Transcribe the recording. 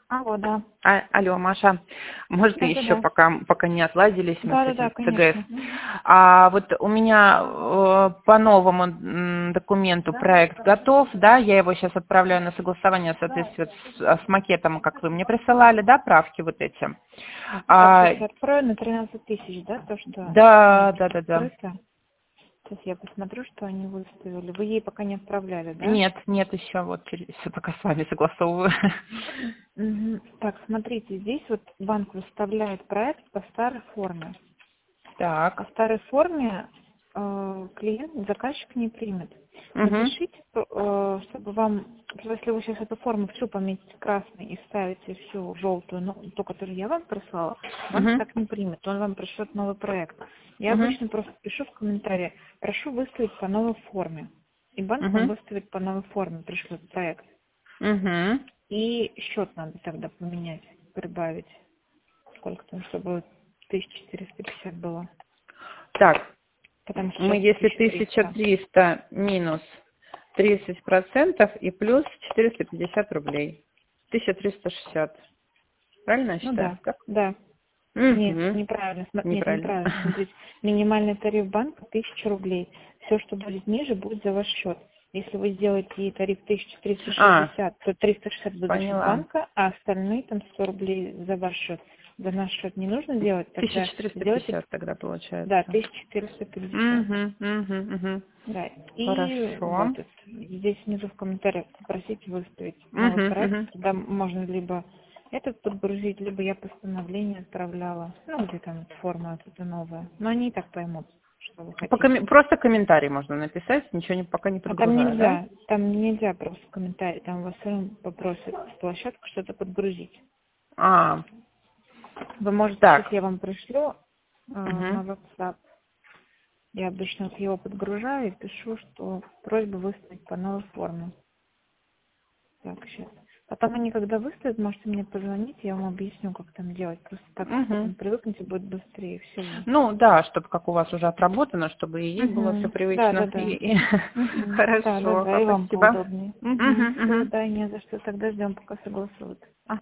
Алло, да. Алло, Маша, может, еще Да-да-да. пока не отладились мы с Да-да-да, этим ЦГС. конечно. Мгм. Вот у меня по новому документу проект готов, да, я его сейчас отправляю на согласование в соответствии с макетом, как вы мне присылали, да, правки вот эти. Так, сейчас я открою на 13 тысяч, да, то, что Да. открыто. Сейчас я посмотрю, что они выставили. Вы ей пока не отправляли, да? Нет, еще вот все пока с вами согласовываю. Мгм. Так, смотрите, здесь вот банк выставляет проект по старой форме. По Так. старой форме клиент, заказчик не примет. Угу. Напишите, чтобы вам, если вы сейчас эту форму всю пометите красной и ставите всю желтую, ну, ту, которую я вам прислала, банк Угу. так не примет, он вам пришлет новый проект. Я Угу. обычно просто пишу в комментарии, прошу выставить по новой форме. И банк вам Угу. выставит по новой форме, пришлет проект. Угу. И счет надо тогда поменять, прибавить. Сколько там, чтобы 1450 было. Так, Потому что мы сейчас если 1300. 1300 минус 30% и плюс 450 рублей. 1360. Правильно я Ну считаю? да, Так? да. Нет, Угу. неправильно. Нет, Неправильно. неправильно. Смотрите, минимальный тариф банка 1000 рублей. Все, что будет ниже, будет за ваш счет. Если вы сделаете ей тариф А, 1360, то 360 будет за счет поняла. банка, а остальные там 100 рублей за ваш счет. За наш счет не нужно делать, тогда сделайте, 1450 тогда да, получается. 1450. Угу. Да, и Хорошо. вот здесь внизу в комментариях попросите выставить новый проект, Угу. туда можно либо этот подгрузить, либо я постановление отправляла, ну, где там форма вот эта новая. Но они и так поймут, что вы хотите. Просто комментарий можно написать, ничего пока не А подгружаю, да? там нельзя просто комментарий, там вас все равно попросят с площадки что-то подгрузить. А, Вы можете, сейчас так. я вам пришлю Угу. на WhatsApp. Я обычно вот его подгружаю и пишу, что просьба выставить по новой форме. Так, сейчас. Потом они, когда выставят, можете мне позвонить, я вам объясню, как там делать. Просто так Угу. потом привыкнете, будет быстрее всего. Ну да, чтобы как у вас уже отработано, чтобы и ей было все Угу. Да, да, привычно. да. Угу. Да, да, Хорошо, да, и вам спасибо. поудобнее. Угу. Угу, Все, угу. да, не за что. Тогда ждем, пока согласуют.